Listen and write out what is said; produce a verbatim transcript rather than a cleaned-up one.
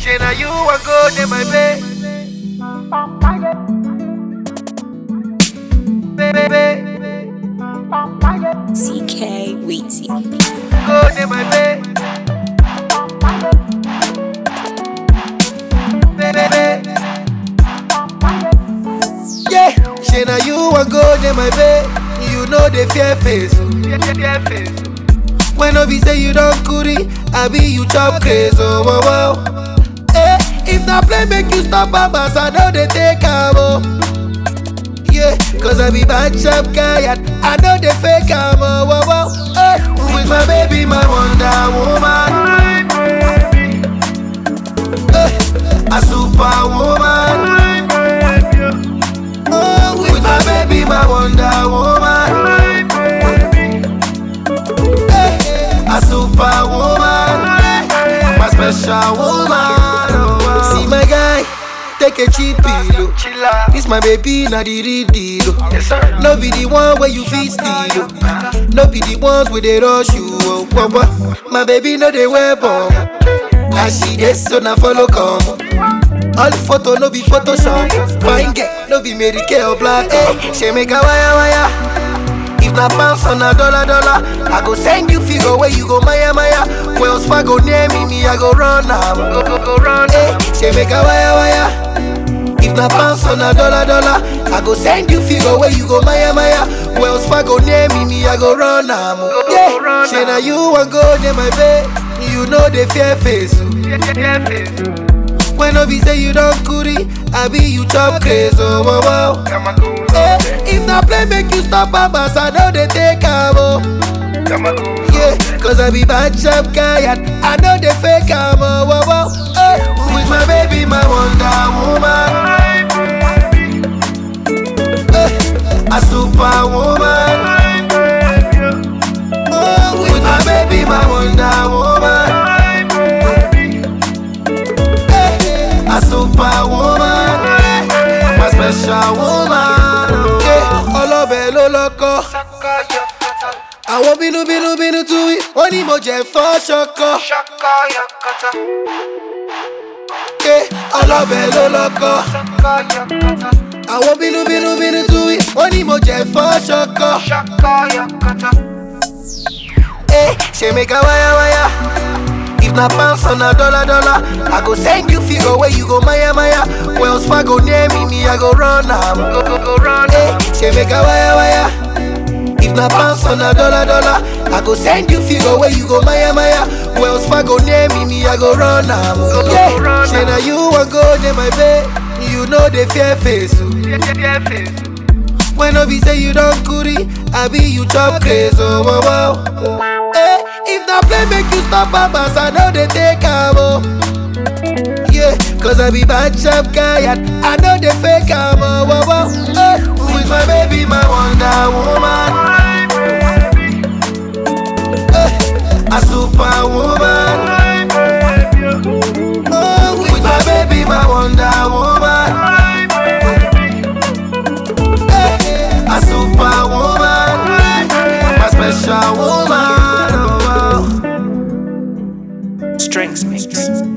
Shana, you are good in my bed. Baby, C K Weezy. good in my bed. Baby, yeah. Shana, you are good in my bed. You know the fear face. Fear face. When I be say you don't curry, I be you chop crazy. Oh, wow, wow. Eh, if not play make you stop babas, I know they take am oh. Yeah, cause I be bad chap guy and I know they fake am oh, wow, wow. Eh, with my baby, my Wonder Woman. Eh, a superwoman. Oh, with my baby, my Wonder Woman. A superwoman, my special woman. Oh, see my guy, take a cheap pillow. This my baby, not the real deal. No be the one where you feel steal. No be the ones where they rush you. Oh, oh, oh. My baby, no they wear bomb. And she gets so now follow come. All the photo no be Photoshop. Fine girl, no be Mary Kay or Black. Hey, she make a wire wire. If na pounds on a dollar dollar, I go send you figure where you go Maya Maya. Wells Fargo near me, me I go run am. Go go go run. Hey, she make a wire wire. If na pounds on a dollar dollar, I go send you figure where you go Maya Maya. Wells Fargo near me, me I go run am. Yeah, she na you want go near my bed. You know the fear face. Fear face. When I be say you don't curry, I be you chop crazy. Oh, wow, wow. Eh, if not play make you stop babas, I know they take am oh. Yeah, cause I be bad chap guy and I know they fake am oh, wow, wow. Eh, with my baby, my Wonder Woman. Eh, a superwoman. Oh, with my baby, my Wonder Woman. A superwoman, my special woman. Yeah, ọlọ́bẹ̀ ló lọ́kọ́. Àwọn bínú bínú bínú tú wí, ó ní mo jẹ fọ́ ṣọkọ. Yeah, ọlọ́bẹ̀ ló lọ́kọ́. Àwọn bínú bínú bínú tú wí, ó ní mo jẹ fọ́ ṣọkọ. Eh, ṣe make a wire wire. If na pounds on a dollar dollar, I go send you figure where you go Maya Maya. Wells Fargo near me, me I go run am. Go go go run. Hey, she make a wire wire. If na pounds on a dollar dollar, I go send you figure where you go Maya Maya. Wells Fargo near me, me I go run am. Go go go run. She na you want go near my bed. You know the fear face. Fear face. When I be say you don't curry, I be you chop crazy. Oh, wow, wow. Eh, if not play make you stop babas, I know they take am oh. Yeah, cause I be bad chap guy and I know they fake am oh, wow, wow. Eh, with my baby, my Wonder Woman. Eh, a superwoman. Oh, with my baby, my Wonder Woman. A superwoman, my special woman. Oh, wow. Strengths mix.